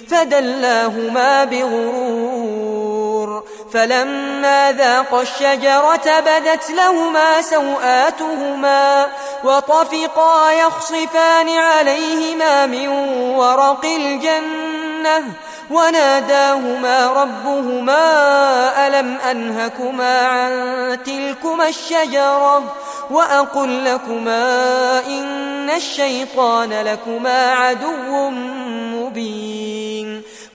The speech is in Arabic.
فدلاهما بغرور فلما ذاقا الشجرة بدت لهما سوآتهما وطفقا يخصفان عليهما من ورق الجنة وناداهما ربهما ألم أنهكما عن تلكما الشجرة وأقل لكما إن الشيطان لكما عدو مبين